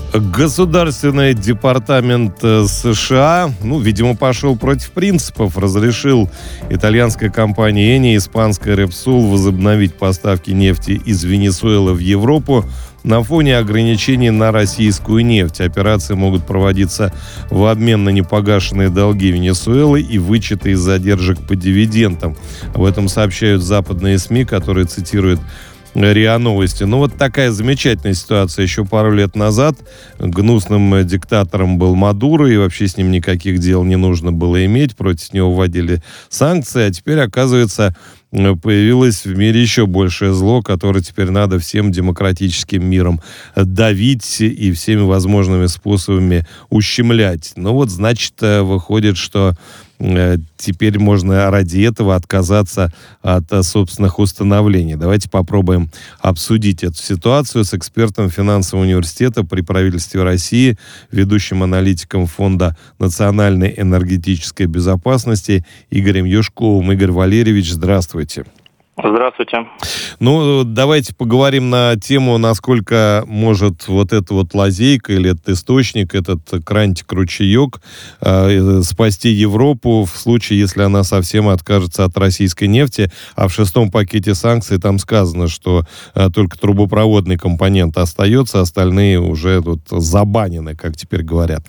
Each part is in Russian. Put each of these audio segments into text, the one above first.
Государственный департамент США, видимо, пошел против принципов, разрешил итальянской компании Eni и испанской Repsol возобновить поставки нефти из Венесуэлы в Европу на фоне ограничений на российскую нефть. Операции могут проводиться в обмен на непогашенные долги Венесуэлы и вычеты из задержек по дивидендам. Об этом сообщают западные СМИ, которые цитируют РИА Новости. Вот такая замечательная ситуация. Еще пару лет назад гнусным диктатором был Мадуро, и вообще с ним никаких дел не нужно было иметь. Против него вводили санкции, а теперь, оказывается, появилось в мире еще большее зло, которое теперь надо всем демократическим миром давить и всеми возможными способами ущемлять. Значит, выходит, что теперь можно ради этого отказаться от собственных установлений. Давайте попробуем обсудить эту ситуацию с экспертом финансового университета при правительстве России, ведущим аналитиком Фонда национальной энергетической безопасности Игорем Юшковым. Игорь Валерьевич, здравствуйте. Здравствуйте. Давайте поговорим на тему, насколько может эта лазейка или этот источник, этот крантик-ручеек спасти Европу в случае, если она совсем откажется от российской нефти. А в 6-м пакете санкций там сказано, что только трубопроводный компонент остается, остальные уже забанены, как теперь говорят.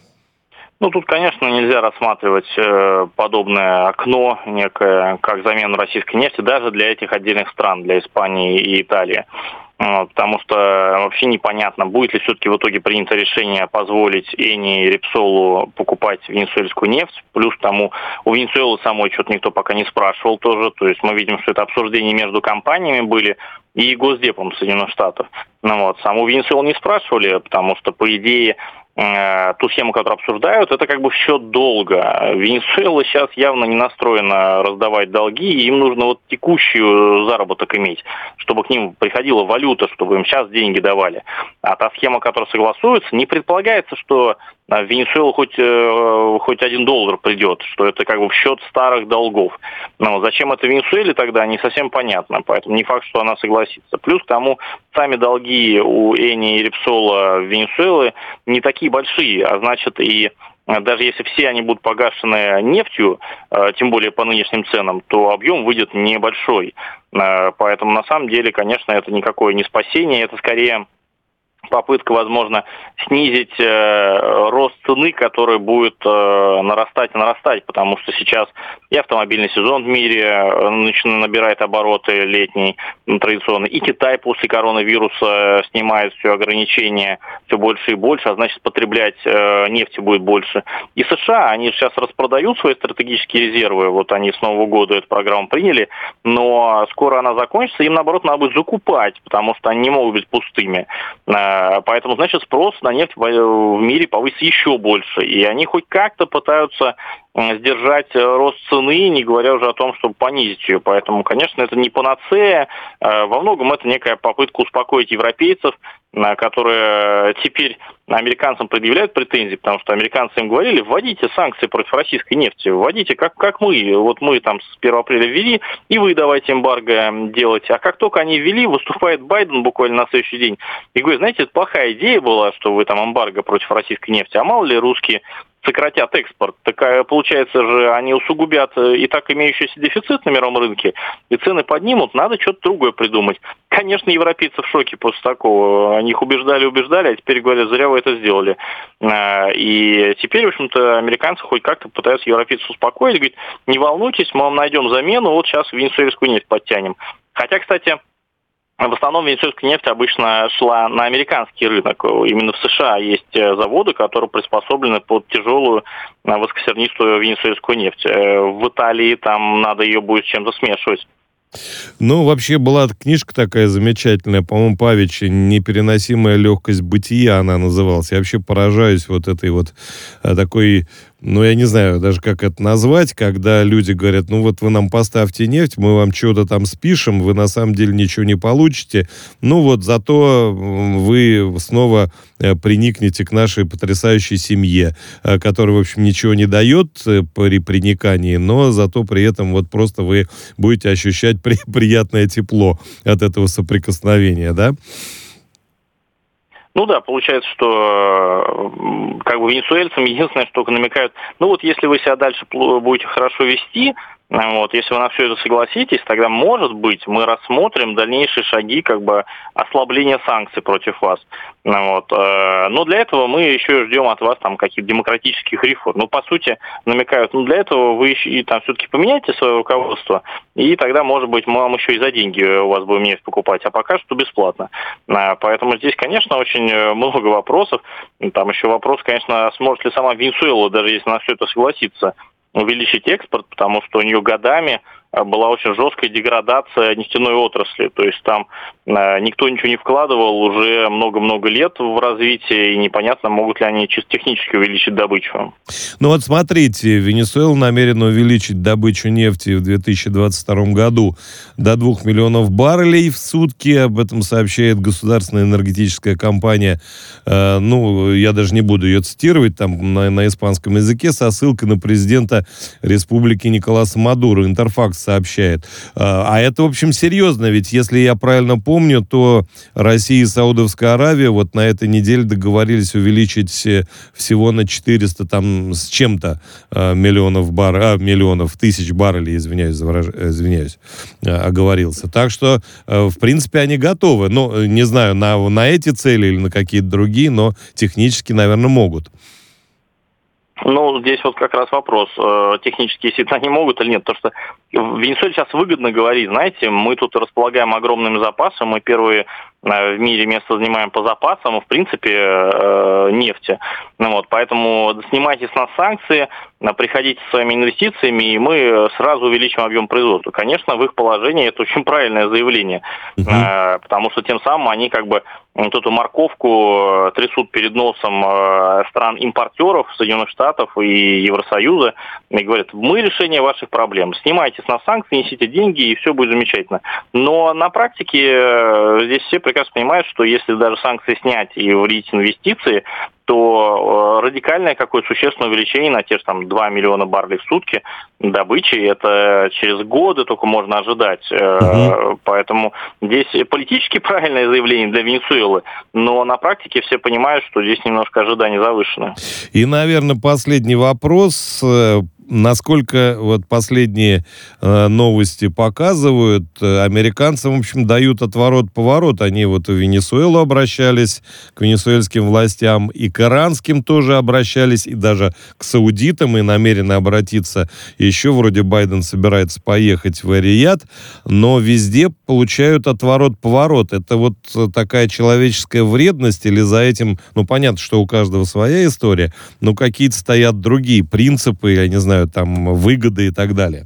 Тут, конечно, нельзя рассматривать подобное окно некое, как замену российской нефти, даже для этих отдельных стран, для Испании и Италии. Потому что вообще непонятно, будет ли все-таки в итоге принято решение позволить Eni и Repsol покупать венесуэльскую нефть. Плюс к тому, у Венесуэлы самой что-то никто пока не спрашивал тоже. То есть мы видим, что это обсуждения между компаниями были и Госдепом Соединенных Штатов. Саму Венесуэлу не спрашивали, потому что, по идее, ту схему, которую обсуждают, это в счет долга. Венесуэла сейчас явно не настроена раздавать долги, и им нужно текущий заработок иметь, чтобы к ним приходила валюта, чтобы им сейчас деньги давали. А та схема, которая согласуется, не предполагается, что в Венесуэлу хоть $1 придет, что это в счет старых долгов. Но зачем это Венесуэле тогда, не совсем понятно, поэтому не факт, что она согласится. Плюс к тому, сами долги у Eni и Repsol Венесуэлы не такие большие, а значит и даже если все они будут погашены нефтью, тем более по нынешним ценам, то объем выйдет небольшой. Поэтому на самом деле, конечно, это никакое не спасение, это скорее попытка, возможно, снизить рост цены, который будет нарастать, потому что сейчас и автомобильный сезон в мире набирает обороты летний, традиционный, и Китай после коронавируса снимает все ограничения все больше и больше, а значит, потреблять нефти будет больше. И США, они сейчас распродают свои стратегические резервы, они с Нового года эту программу приняли, но скоро она закончится, им, наоборот, надо будет закупать, потому что они не могут быть пустыми. Поэтому, значит, спрос на нефть в мире повысится еще больше. И они хоть как-то пытаются сдержать рост цены, не говоря уже о том, чтобы понизить ее. Поэтому, конечно, это не панацея. Во многом это некая попытка успокоить европейцев, которые теперь американцам предъявляют претензии, потому что американцы им говорили: вводите санкции против российской нефти, вводите, как мы. Мы там с 1 апреля ввели, и вы давайте эмбарго делать. А как только они ввели, выступает Байден буквально на следующий день и говорит: знаете, это плохая идея была, что вы там эмбарго против российской нефти, а мало ли русские сократят экспорт. Так получается же, они усугубят и так имеющийся дефицит на мировом рынке, и цены поднимут, надо что-то другое придумать. Конечно, европейцы в шоке после такого. Они их убеждали, а теперь говорят: зря вы это сделали. И теперь, в общем-то, американцы хоть как-то пытаются европейцев успокоить, говорят: не волнуйтесь, мы вам найдем замену, сейчас венесуэльскую нефть подтянем. Хотя, кстати, в основном венесуэльская нефть обычно шла на американский рынок. Именно в США есть заводы, которые приспособлены под тяжелую высокосернистую венесуэльскую нефть. В Италии там надо ее будет с чем-то смешивать. Вообще была книжка такая замечательная, по-моему, Павича «Непереносимая легкость бытия» она называлась. Я вообще поражаюсь этой такой, я не знаю даже, как это назвать, когда люди говорят: вы нам поставьте нефть, мы вам что-то там спишем, вы на самом деле ничего не получите, зато вы снова приникнете к нашей потрясающей семье, которая, в общем, ничего не дает при приникании, но зато при этом просто вы будете ощущать приятное тепло от этого соприкосновения, да? Ну да, получается, что как бы венесуэльцам единственное, что намекают, ну вот если вы себя дальше будете хорошо вести, вот, если вы на все это согласитесь, тогда, может быть, мы рассмотрим дальнейшие шаги как бы ослабления санкций против вас. Вот. Но для этого мы еще ждем от вас там каких-то демократических реформ. Ну, по сути, намекают, ну, для этого вы еще и там все-таки поменяйте свое руководство, и тогда, может быть, мы вам еще и за деньги у вас будем нефть покупать, а пока что бесплатно. Поэтому здесь, конечно, очень много вопросов. Там еще вопрос, конечно, сможет ли сама Венесуэла, даже если на все это согласится, увеличить экспорт, потому что у нее годами была очень жесткая деградация нефтяной отрасли. То есть там никто ничего не вкладывал уже много-много лет в развитие, и непонятно, могут ли они чисто технически увеличить добычу. Ну вот смотрите, Венесуэла намерена увеличить добычу нефти в 2022 году до 2 миллионов баррелей в сутки. Об этом сообщает государственная энергетическая компания. Ну, я даже не буду ее цитировать там на испанском языке, со ссылкой на президента республики Николаса Мадуро. Интерфакс сообщает. А это, в общем, серьезно, ведь если я правильно помню, то Россия и Саудовская Аравия вот на этой неделе договорились увеличить всего на 400 там с чем-то миллионов, тысяч баррелей, извиняюсь, оговорился. Так что, в принципе, они готовы. Ну, не знаю, на эти цели или на какие-то другие, но технически, наверное, могут. Ну, здесь вот как раз вопрос, технически действительно они могут или нет, потому что в Венесуэле сейчас выгодно говорить, знаете, мы тут располагаем огромными запасами, мы первые в мире место занимаем по запасам, в принципе, нефти. Ну, вот, поэтому снимайте с нас санкции, приходите со своими инвестициями, и мы сразу увеличим объем производства. Конечно, в их положении это очень правильное заявление, потому что тем самым они как бы вот эту морковку трясут перед носом стран-импортеров Соединенных Штатов и Евросоюза и говорят, мы решение ваших проблем, снимайте с нас санкции, несите деньги, и все будет замечательно. Но на практике здесь все прекрасно понимают, что если даже санкции снять и влить инвестиции, то радикальное какое-то существенное увеличение на те же там 2 миллиона баррелей в сутки добычи, это через годы только можно ожидать. Поэтому здесь политически правильное заявление для Венесуэлы, но на практике все понимают, что здесь немножко ожидания завышены. И, наверное, последний вопрос. Насколько вот последние новости показывают, американцам, в общем, дают отворот-поворот. Они вот в Венесуэлу обращались, к венесуэльским властям, и к иранским тоже обращались, и даже к саудитам, и намерены обратиться. Еще вроде Байден собирается поехать в Эр-Рияд, но везде получают отворот-поворот. Это вот такая человеческая вредность, или за этим, ну, понятно, что у каждого своя история, но какие-то стоят другие принципы, я не знаю, там, выгоды и так далее?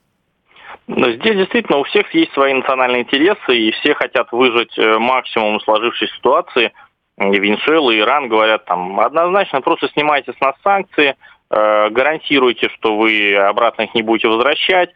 Но здесь действительно у всех есть свои национальные интересы, и все хотят выжать максимум сложившейся ситуации. Венесуэла и Иран говорят, там, однозначно просто снимайте с нас санкции, гарантируйте, что вы обратно их не будете возвращать,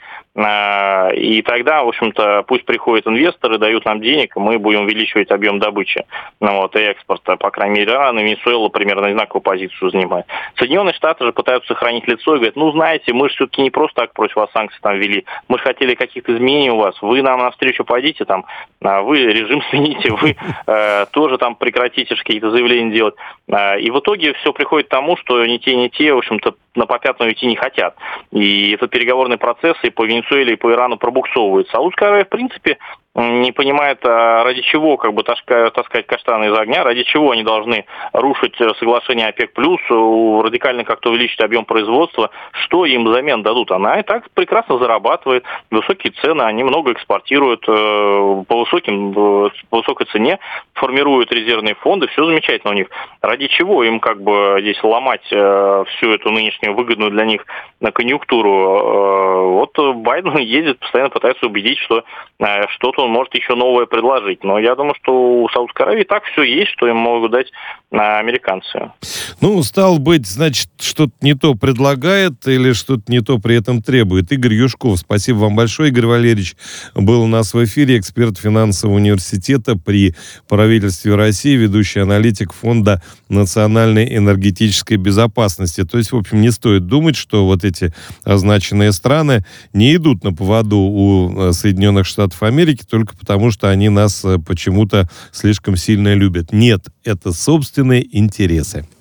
и тогда, в общем-то, пусть приходят инвесторы, дают нам денег, и мы будем увеличивать объем добычи, ну, вот, и экспорта. По крайней мере, Иран и Венесуэла примерно одинаковую позицию занимают. Соединенные Штаты же пытаются сохранить лицо и говорят, ну, знаете, мы же все-таки не просто так против вас санкции там ввели, мы же хотели каких-то изменений у вас, вы нам навстречу пойдите, там, вы режим смените, вы тоже там прекратите какие-то заявления делать. И в итоге все приходит к тому, что ни те, в общем-то, на попятную идти не хотят. И этот переговорный процесс и по Венесуэле, и по Ирану пробуксовывает. Саудовская Аравия, в принципе, не понимает, ради чего как бы таскать каштаны из огня, ради чего они должны рушить соглашение ОПЕК+, радикально как-то увеличить объем производства, что им взамен дадут. Она и так прекрасно зарабатывает, высокие цены, они много экспортируют по высокой цене, формируют резервные фонды, все замечательно у них. Ради чего им как бы здесь ломать всю эту нынешнюю выгодную для них конъюнктуру? Вот Байден ездит, постоянно пытается убедить, что что-то он может еще новое предложить. Но я думаю, что у Саудовской Аравии так все есть, что им могут дать американцы. Ну, стало быть, значит, что-то не то предлагает или что-то не то при этом требует. Игорь Юшков, спасибо вам большое. Игорь Валерьевич был у нас в эфире, эксперт финансового университета при правительстве России, ведущий аналитик Фонда национальной энергетической безопасности. То есть, в общем, не стоит думать, что вот эти означенные страны не идут на поводу у Соединенных Штатов Америки. только потому, что они нас почему-то слишком сильно любят. Нет, это собственные интересы.